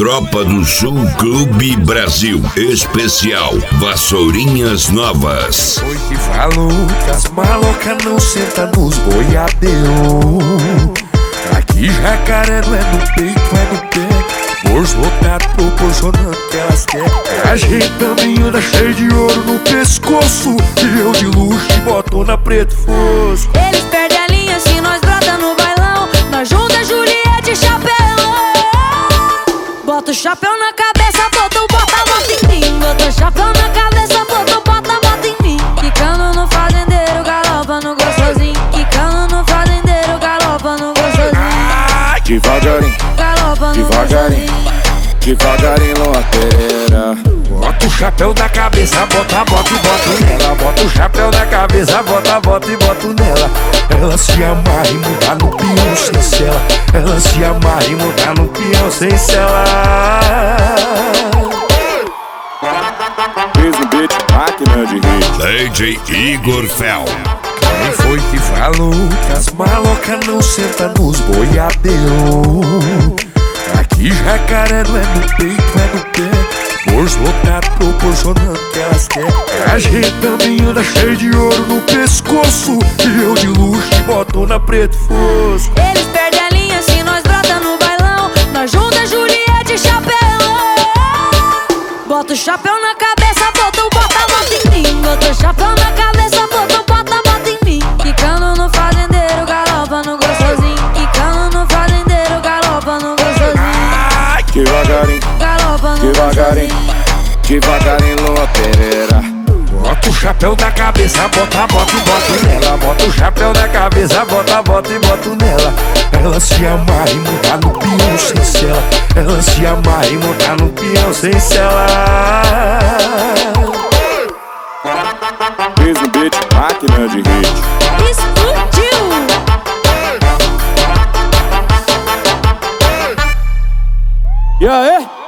Tropa do Sul Clube Brasil Especial Vassourinhas Novas. Foi que falou que as malocas não sentam nos boiadeiros. Aqui Jacaré não é no peito, é no pé. Bolso lotado proporcionando que elas querem. A gente também anda cheio de ouro no pescoço. E eu de luxo e botona preto fosco. Eles perdem a linha se nós brota no bailão. Nós junta Juliette e chapéu. Bota o chapéu na cabeça, bota em mim. Bota o chapéu na cabeça, bota em mim. Quicando no fazendeiro, galopa no gostosinho. Quicando no fazendeiro, galopa no gostosinho. Devagarinho, Galopa no devagarinho, gostosinho. devagarinho, loteira. Bota o chapéu na cabeça, bota e boto nela. Bota o chapéu na cabeça, bota e boto nela. Ela se amarra e muda no peão sem cela. Ela se amarra e muda no peão sem cela. Fiz um beat, máquina de hit. DJ Igor Fel. Quem foi que falou que as malocas não sentam nos boiadeiros? Aqui Jacaré não é no peito, é no pé. Bolso lotado proporcionando que elas querem. A gente também anda cheio de ouro no pescoço. E eu de luxo e botona preto fosco. Eles perdem a linha se nós brota no bailão. Nós junta Juliette e chapéu. Bota o chapéu na cabeça, bota em mim. Bota o chapéu na cabeça, bota em mim. Quicando no fazendeiro, galopa no gostosinho. Quicando no fazendeiro, galopa no gostosinho. Devagarinho, Galopa no devagarinho, gostosinho. devagarinho, loteira. Bota o chapéu na cabeça, bota e boto nela. Bota o chapéu na cabeça, bota e boto nela. Ela se amarra e muda no peão sem cela. Ela se amarra e muda no peão sem cela. Fiz um beat, máquina de hit. Explodiu! E aí?